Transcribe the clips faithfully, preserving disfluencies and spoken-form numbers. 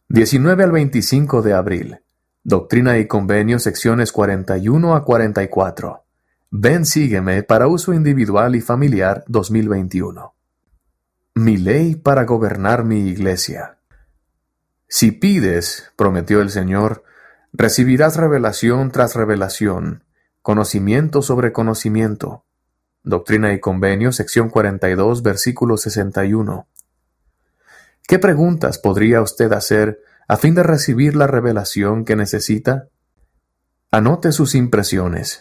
diecinueve al veinticinco de abril. Doctrina y Convenios, secciones cuarenta y uno a cuarenta y cuatro. Ven, sígueme para uso individual y familiar dos mil veintiuno. Mi ley para gobernar mi iglesia. Si pides, prometió el Señor, recibirás revelación tras revelación, conocimiento sobre conocimiento. Doctrina y Convenios, sección cuarenta y dos, versículo sesenta y uno. ¿Qué preguntas podría usted hacer a fin de recibir la revelación que necesita? Anote sus impresiones.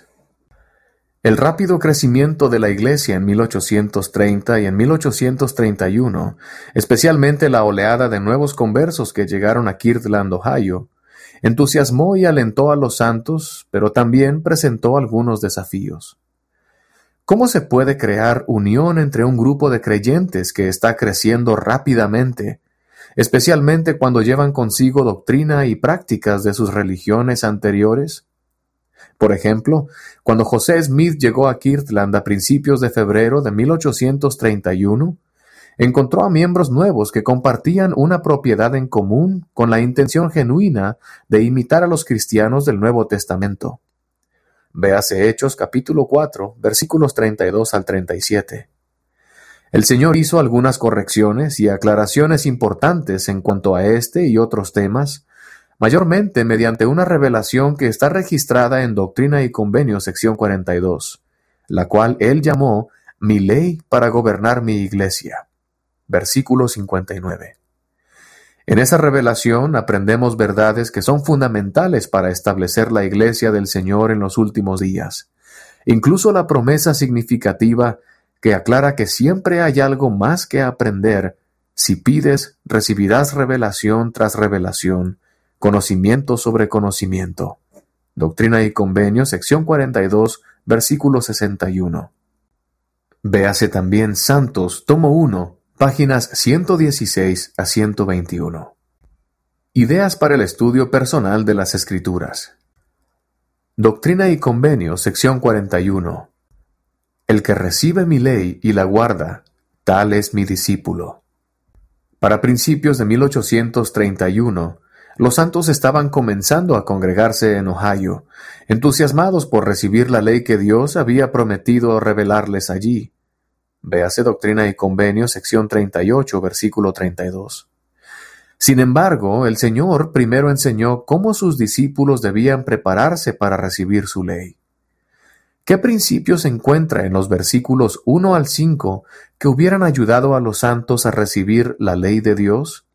El rápido crecimiento de la Iglesia en mil ochocientos treinta y en mil ochocientos treinta y uno, especialmente la oleada de nuevos conversos que llegaron a Kirtland, Ohio, entusiasmó y alentó a los santos, pero también presentó algunos desafíos. ¿Cómo se puede crear unión entre un grupo de creyentes que está creciendo rápidamente, especialmente cuando llevan consigo doctrina y prácticas de sus religiones anteriores? Por ejemplo, cuando José Smith llegó a Kirtland a principios de febrero de mil ochocientos treinta y uno, encontró a miembros nuevos que compartían una propiedad en común con la intención genuina de imitar a los cristianos del Nuevo Testamento. Véase Hechos capítulo cuatro, versículos treinta y dos al treinta y siete. El Señor hizo algunas correcciones y aclaraciones importantes en cuanto a este y otros temas, mayormente mediante una revelación que está registrada en Doctrina y Convenios, sección cuarenta y dos, la cual Él llamó Mi ley para gobernar mi iglesia. Versículo cincuenta y nueve. En esa revelación aprendemos verdades que son fundamentales para establecer la iglesia del Señor en los últimos días. Incluso la promesa significativa que aclara que siempre hay algo más que aprender. Si pides, recibirás revelación tras revelación, conocimiento sobre conocimiento. Doctrina y Convenios, sección cuarenta y dos, versículo sesenta y uno. Véase también Santos, tomo uno, páginas ciento dieciséis a ciento veintiuno. Ideas para el estudio personal de las Escrituras. Doctrina y Convenios, sección cuarenta y uno. El que recibe mi ley y la guarda, tal es mi discípulo. Para principios de mil ochocientos treinta y uno, los santos estaban comenzando a congregarse en Ohio, entusiasmados por recibir la ley que Dios había prometido revelarles allí. Véase Doctrina y Convenios, sección treinta y ocho, versículo treinta y dos. Sin embargo, el Señor primero enseñó cómo sus discípulos debían prepararse para recibir su ley. ¿Qué principios se encuentra en los versículos uno al cinco que hubieran ayudado a los santos a recibir la ley de Dios?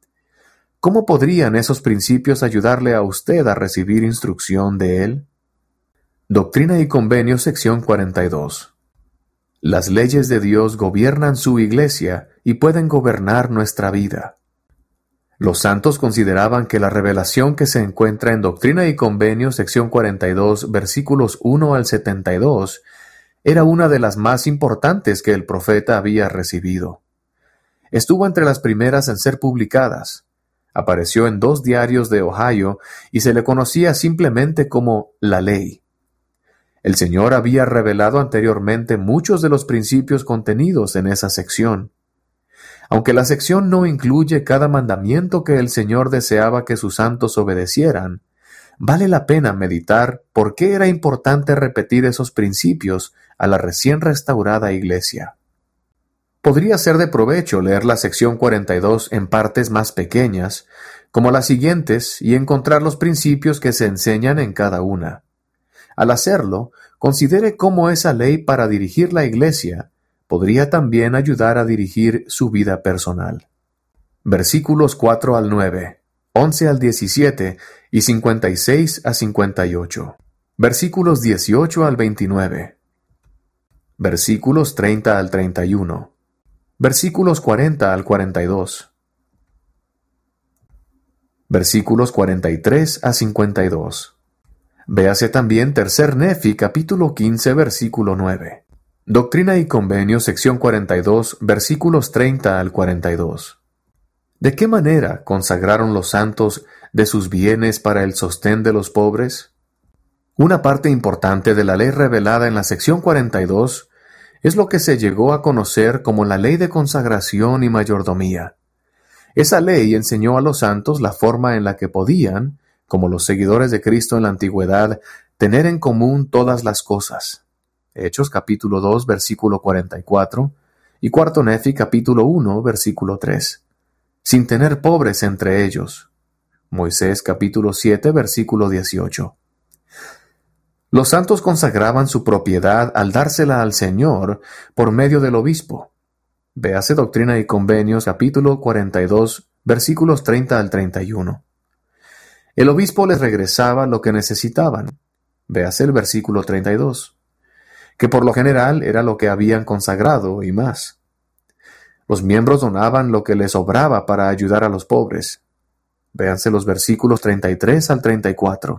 ¿Cómo podrían esos principios ayudarle a usted a recibir instrucción de Él? Doctrina y Convenios, sección cuarenta y dos. Las leyes de Dios gobiernan su iglesia y pueden gobernar nuestra vida. Los santos consideraban que la revelación que se encuentra en Doctrina y Convenios, sección cuarenta y dos, versículos uno al setenta y dos, era una de las más importantes que el profeta había recibido. Estuvo entre las primeras en ser publicadas. Apareció en dos diarios de Ohio y se le conocía simplemente como la ley. El Señor había revelado anteriormente muchos de los principios contenidos en esa sección. Aunque la sección no incluye cada mandamiento que el Señor deseaba que sus santos obedecieran, vale la pena meditar por qué era importante repetir esos principios a la recién restaurada iglesia. Podría ser de provecho leer la sección cuarenta y dos en partes más pequeñas, como las siguientes, y encontrar los principios que se enseñan en cada una. Al hacerlo, considere cómo esa ley para dirigir la iglesia podría también ayudar a dirigir su vida personal. Versículos cuatro al nueve, once al diecisiete y cincuenta y seis a cincuenta y ocho. Versículos dieciocho al veintinueve. Versículos treinta al treinta y uno. Versículos cuarenta al cuarenta y dos. Versículos cuarenta y tres a cincuenta y dos. Véase también Tercer Nefi, capítulo quince, versículo nueve. Doctrina y Convenios, sección cuarenta y dos, versículos treinta al cuarenta y dos. ¿De qué manera consagraron los santos de sus bienes para el sostén de los pobres? Una parte importante de la ley revelada en la sección cuarenta y dos es lo que se llegó a conocer como la ley de consagración y mayordomía. Esa ley enseñó a los santos la forma en la que podían, como los seguidores de Cristo en la antigüedad, tener en común todas las cosas. Hechos capítulo dos, versículo cuarenta y cuatro, y Cuarto Nefi capítulo uno, versículo tres. Sin tener pobres entre ellos. Moisés capítulo siete, versículo dieciocho. Los santos consagraban su propiedad al dársela al Señor por medio del obispo. Véase Doctrina y Convenios, capítulo cuarenta y dos, versículos treinta al treinta y uno. El obispo les regresaba lo que necesitaban. Véase el versículo treinta y dos, que por lo general era lo que habían consagrado y más. Los miembros donaban lo que les sobraba para ayudar a los pobres. Véanse los versículos treinta y tres al treinta y cuatro.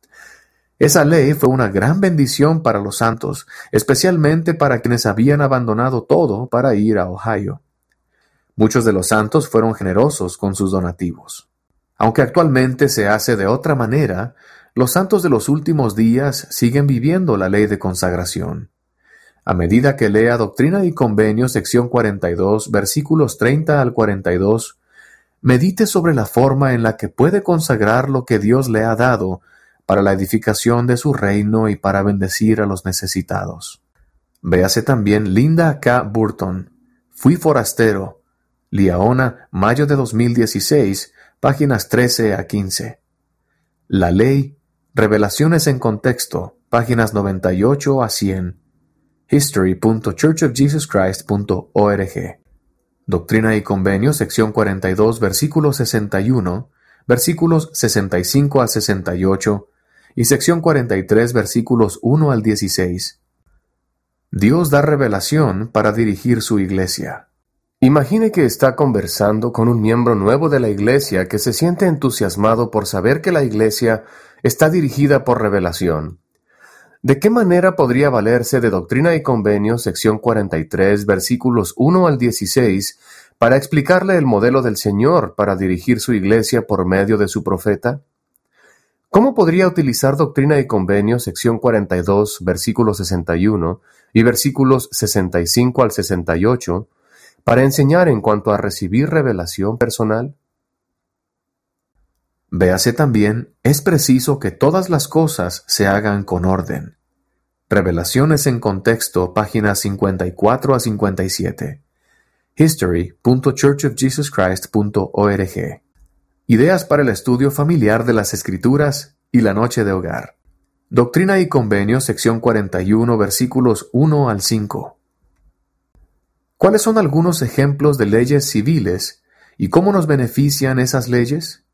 Esa ley fue una gran bendición para los santos, especialmente para quienes habían abandonado todo para ir a Ohio. Muchos de los santos fueron generosos con sus donativos. Aunque actualmente se hace de otra manera, los santos de los últimos días siguen viviendo la ley de consagración. A medida que lea Doctrina y Convenios, sección cuarenta y dos, versículos treinta al cuarenta y dos, medite sobre la forma en la que puede consagrar lo que Dios le ha dado para la edificación de su reino y para bendecir a los necesitados. Véase también Linda K. Burton, Fui forastero, Liaona, mayo de dos mil dieciséis, páginas trece a quince. La ley, Revelaciones en contexto, páginas noventa y ocho a cien. history punto church of jesus christ punto org. Doctrina y Convenios, sección cuarenta y dos, versículo sesenta y uno, versículos sesenta y cinco a sesenta y ocho, y sección cuarenta y tres, versículos uno al dieciséis. Dios da revelación para dirigir su iglesia. Imagine que está conversando con un miembro nuevo de la iglesia que se siente entusiasmado por saber que la iglesia está dirigida por revelación. ¿De qué manera podría valerse de Doctrina y Convenios, sección cuarenta y tres, versículos uno al dieciséis, para explicarle el modelo del Señor para dirigir su iglesia por medio de su profeta? ¿Cómo podría utilizar Doctrina y Convenios, sección cuarenta y dos, versículo sesenta y uno, y versículos sesenta y cinco al sesenta y ocho, para enseñar en cuanto a recibir revelación personal? Véase también, es preciso que todas las cosas se hagan con orden. Revelaciones en contexto, páginas cincuenta y cuatro a cincuenta y siete. history punto church of jesus christ punto org. Ideas para el estudio familiar de las Escrituras y la noche de hogar. Doctrina y Convenios, sección cuarenta y uno, versículos uno al cinco. ¿Cuáles son algunos ejemplos de leyes civiles y cómo nos benefician esas leyes?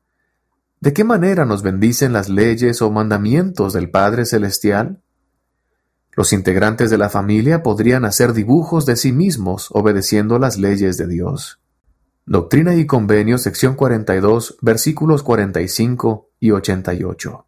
¿De qué manera nos bendicen las leyes o mandamientos del Padre Celestial? Los integrantes de la familia podrían hacer dibujos de sí mismos obedeciendo las leyes de Dios. Doctrina y Convenios, sección cuarenta y dos, versículos cuarenta y cinco y ochenta y ocho.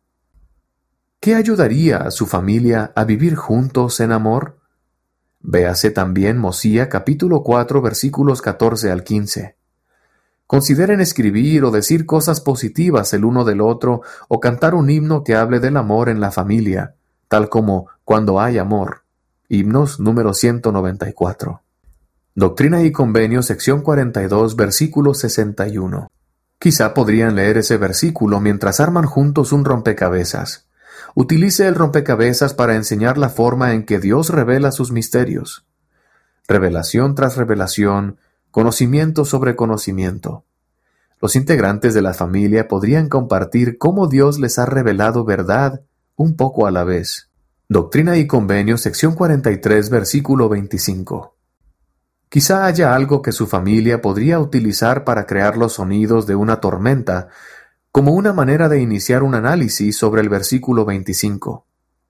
¿Qué ayudaría a su familia a vivir juntos en amor? Véase también Mosía capítulo cuatro, versículos catorce al quince. Consideren escribir o decir cosas positivas el uno del otro o cantar un himno que hable del amor en la familia, tal como Cuando hay amor. Himnos número ciento noventa y cuatro. Doctrina y Convenios, sección cuarenta y dos, versículo sesenta y uno. Quizá podrían leer ese versículo mientras arman juntos un rompecabezas. Utilice el rompecabezas para enseñar la forma en que Dios revela sus misterios. Revelación tras revelación, conocimiento sobre conocimiento. Los integrantes de la familia podrían compartir cómo Dios les ha revelado verdad un poco a la vez. Doctrina y Convenios, sección cuarenta y tres, versículo veinticinco. Quizá haya algo que su familia podría utilizar para crear los sonidos de una tormenta, como una manera de iniciar un análisis sobre el versículo veinticinco.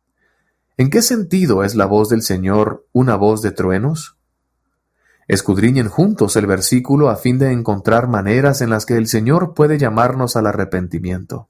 ¿En qué sentido es la voz del Señor una voz de truenos? Escudriñen juntos el versículo a fin de encontrar maneras en las que el Señor puede llamarnos al arrepentimiento.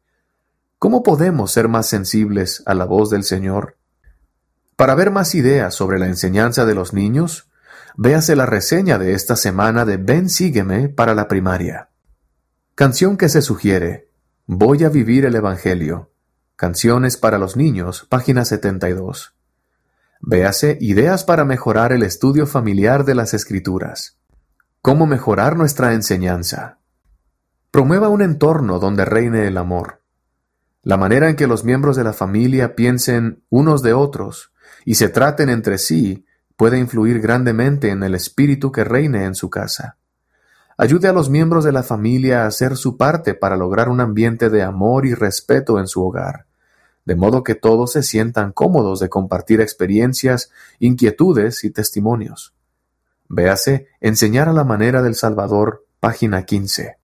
¿Cómo podemos ser más sensibles a la voz del Señor? Para ver más ideas sobre la enseñanza de los niños, véase la reseña de esta semana de Ven Sígueme para la primaria. Canción que se sugiere: Voy a vivir el Evangelio. Canciones para los niños, página setenta y dos. Véase Ideas para mejorar el estudio familiar de las Escrituras. ¿Cómo mejorar nuestra enseñanza? Promueva un entorno donde reine el amor. La manera en que los miembros de la familia piensen unos de otros y se traten entre sí puede influir grandemente en el espíritu que reine en su casa. Ayude a los miembros de la familia a hacer su parte para lograr un ambiente de amor y respeto en su hogar, de modo que todos se sientan cómodos de compartir experiencias, inquietudes y testimonios. Véase Enseñar a la manera del Salvador, página quince.